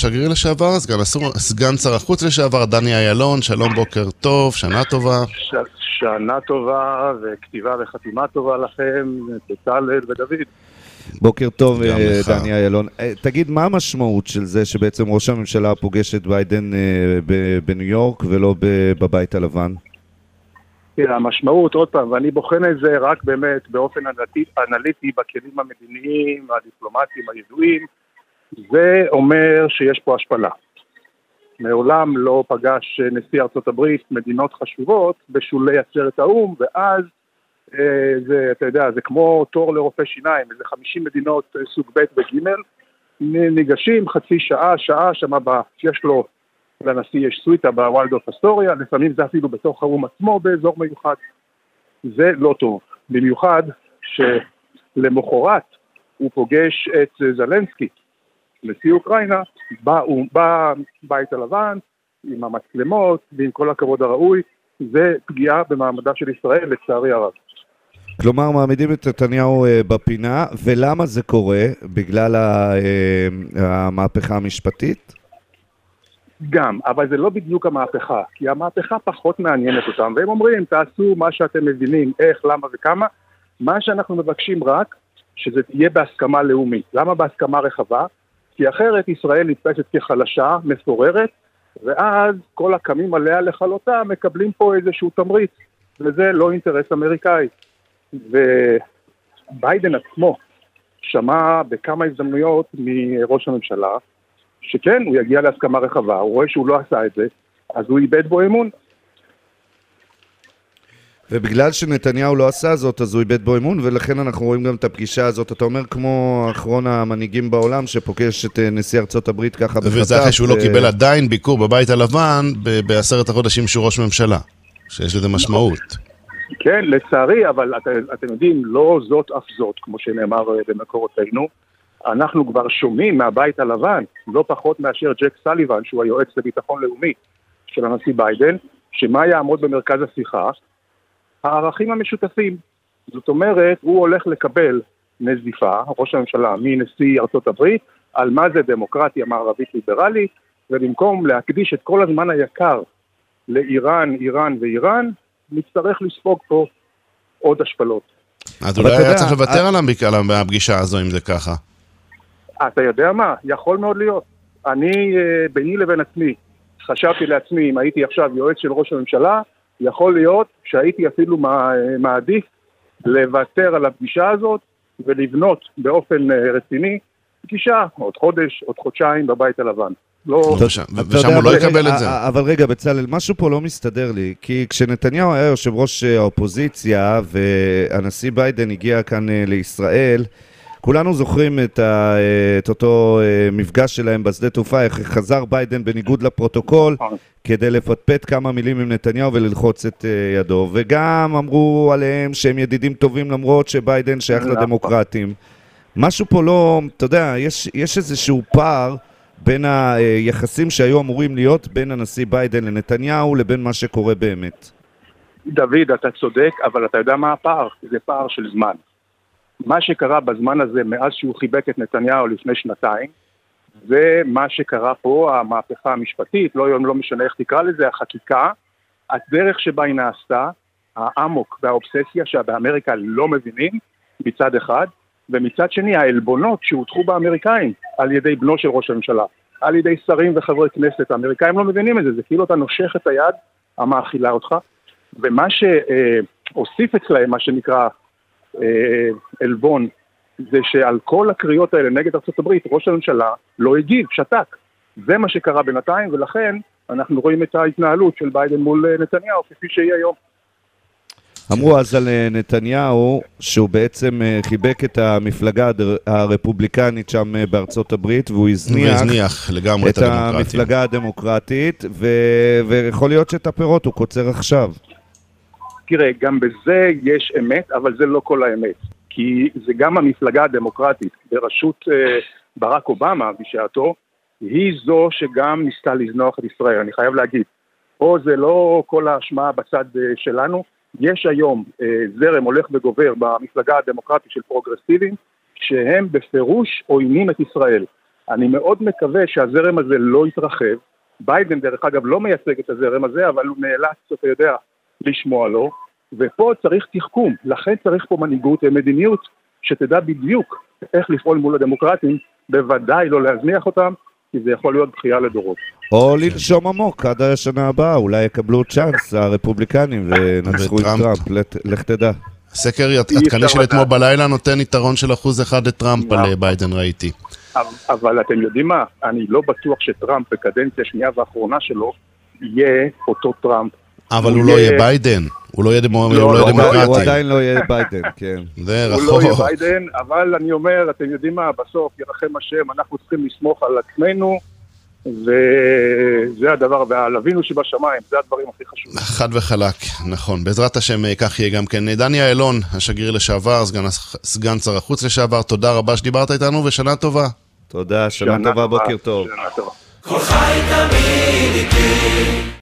השגריר לשעבר, סגן שר החוץ לשעבר, דני אילון, שלום, בוקר טוב, שנה טובה. שנה טובה וכתיבה וחתימה טובה לכם, בצלאל ודוד. בוקר טוב, דני אילון. תגיד, מה המשמעות של זה שבעצם ראש הממשלה פוגש את ביידן בניו יורק ולא בבית הלבן? המשמעות, עוד פעם, ואני בוחן את זה רק באמת באופן אנליטי בכלים המדיניים, הדיפלומטיים, הידועים, זה אומר שיש פה השפלה. מעולם לא פגש נשיא ארצות הברית מדינות חשובות בשולי עצרת האו"ם, ואז זה, אתה יודע, זה כמו תור לרופא שיניים, איזה 50 מדינות סוג ב' וג' ניגשים חצי שעה, שמה יש לו, לנשיא יש סוויטה בוולדורף אסטוריה, לפעמים זה אפילו בתוך האו"ם עצמו באזור מיוחד. זה לא טוב, במיוחד שלמחרת הוא פוגש את זלנסקי, נשיא אוקראינה, בבית הלבן, עם המצלמות ועם כל הכבוד הראוי, זה פגיעה במעמדה של ישראל לצערי הרב. כלומר, מעמידים את נתניהו בפינה, ולמה זה קורה? בגלל המהפכה המשפטית? גם, אבל זה לא בדיוק המהפכה, כי המהפכה פחות מעניינת אותם, והם אומרים, תעשו מה שאתם מבינים, איך, למה וכמה, מה שאנחנו מבקשים רק, שזה תהיה בהסכמה לאומית. למה בהסכמה רחבה? כי אחרת ישראל נתפסת כחלשה, מפוררת, ואז כל הקמים עליה לכלותה מקבלים פה איזשהו תמריץ, וזה לא אינטרס אמריקאי. וביידן עצמו שמע בכמה הזדמנויות מראש הממשלה, שכן, הוא יגיע להסכמה רחבה, הוא רואה שהוא לא עשה את זה, אז הוא איבד בו אמון. ובגלל שנתניהו לא עשה זאת, אז הוא איבד בו אמון, ולכן אנחנו רואים גם את הפגישה הזאת, אתה אומר כמו אחרון המנהיגים בעולם, שפוגש את נשיא ארצות הברית ככה בחטף. וזה אחרי שהוא לא קיבל עדיין ביקור בבית הלבן, ב10 החודשים שהוא ראש ממשלה, שיש לזה משמעות. כן, לצערי, אבל אתם יודעים, לא זאת אף זאת, כמו שנאמר במקורותינו, אנחנו כבר שומעים מהבית הלבן, לא פחות מאשר ג'ק סליבן, שהוא היועץ לביטחון לאומי של הנשיא ביידן, שמה יעמוד במרכז השיחה? הערכים המשותפים. זאת אומרת, הוא הולך לקבל נזיפה, ראש הממשלה, מנשיא ארצות הברית, על מה זה דמוקרטיה מערבית ליברלית, ובמקום להקדיש את כל הזמן היקר לאיראן, איראן ואיראן, נצטרך לספוג פה עוד השפלות. אז אולי היה צריך לוותר על הפגישה הזו אם זה ככה. אתה יודע מה? יכול מאוד להיות. אני, ביני לבין עצמי, חשבתי לעצמי, אם הייתי עכשיו יועץ של ראש הממשלה, יכול להיות שהייתי אפילו מעדיף לוותר על הפגישה הזאת, ולבנות באופן רציני, פגישה, עוד חודש, עוד חודשיים בבית הלבן. ושם הוא לא יקבל את זה. אבל רגע, בצלאל, משהו פה לא מסתדר לי, כי כשנתניהו היה יושב ראש האופוזיציה, והנשיא ביידן הגיע כאן לישראל, כולנו זוכרים את אותו מפגש שלהם בשדה תעופה, איך חזר ביידן בניגוד לפרוטוקול, כדי לפטפט כמה מילים עם נתניהו וללחוץ את ידו, וגם אמרו עליהם שהם ידידים טובים למרות שביידן שייך לדמוקרטים. משהו פה לא, אתה יודע, יש איזשהו פער בין היחסים שהיו אמורים להיות בין הנשיא ביידן לנתניהו לבין מה שקורה באמת. דוד, אתה צודק, אבל אתה יודע מה הפער? זה פער של זמן. מה שקרה בזמן הזה מאז שהוא חיבק את נתניהו לפני שנתיים, ומה שקרה פה, המהפכה המשפטית, לא משנה איך תקרא לזה, החקיקה, הדרך שבה היא נעשתה, העמוק והאובססיה שבאמריקה לא מבינים מצד אחד, ומצד שני העלבונות שהוטחו באמריקאים על ידי בנו של ראש הממשלה, על ידי שרים וחברי כנסת, האמריקאים לא מבינים את זה, זה כאילו אתה נושך את היד המאכילה אותך, ומה שהוסיף אצלהם, מה שנקרא אלבון, זה שעל כל הקריאות האלה נגד ארצות הברית, ראש הממשלה לא הגיב, שתק. זה מה שקרה בינתיים, ולכן אנחנו רואים את ההתנהלות של ביידן מול נתניהו, כפי שהיא היום. אמרו אז על נתניהו שהוא בעצם חיבק את המפלגה הרפובליקנית שם בארצות הברית, והוא הזניח לגמרי את המפלגה הדמוקרטית, ויכול להיות שאת הפירות הוא קוצר עכשיו. תראה, גם בזה יש אמת, אבל זה לא כל האמת. כי זה גם המפלגה הדמוקרטית בראשות ברק אובמה בשעתו, היא זו שגם ניסתה לזנוח את ישראל. אני חייב להגיד, פה זה לא כל האשמה בצד שלנו, יש היום זרם הולך וגובר במפלגה הדמוקרטית של פרוגרסיבים, שהם בפירוש עוינים את ישראל. אני מאוד מקווה שהזרם הזה לא יתרחב. ביידן דרך אגב לא מייצג את הזרם הזה, אבל הוא נאלץ, אתה יודע, לשמוע לו, ופה צריך תחכום, לכן צריך פה מנהיגות ומדיניות שתדע בדיוק איך לפעול מול הדמוקרטים, בוודאי לא להזניח אותם, כי זה יכול להיות בחייה לדורות. או לנשום עמוק עד השנה הבאה, אולי יקבלו צ'אנס הרפובליקנים ונצחו את טראמפ, לך תדע. סקר עדכני של אתמול בלילה נותן יתרון של 1% לטראמפ על ביידן, ראיתי. אבל אתם יודעים מה? אני לא בטוח שטראמפ בקדנציה שנייה ואחרונה שלו יהיה אותו טראמפ. אבל הוא לא יהיה ביידן, הוא לא יהיה דמוקרטי. הוא עדיין לא יהיה ביידן, כן. זה רחוק. הוא לא יהיה ביידן, אבל אני אומר, אתם יודעים מה? בסוף ירחם השם, אנחנו צריכים לסמוך על עצמנו, וזה הדבר, והלווינו שבשמיים, זה הדברים הכי חשובים. חד וחלק, נכון. בעזרת השם כך יהיה גם כן. דני אילון, השגריר לשעבר, סגן שר החוץ לשעבר, תודה רבה שדיברת איתנו ושנה טובה. תודה, שנה טובה, בוקר טוב. שנה טובה. כל חי תמיד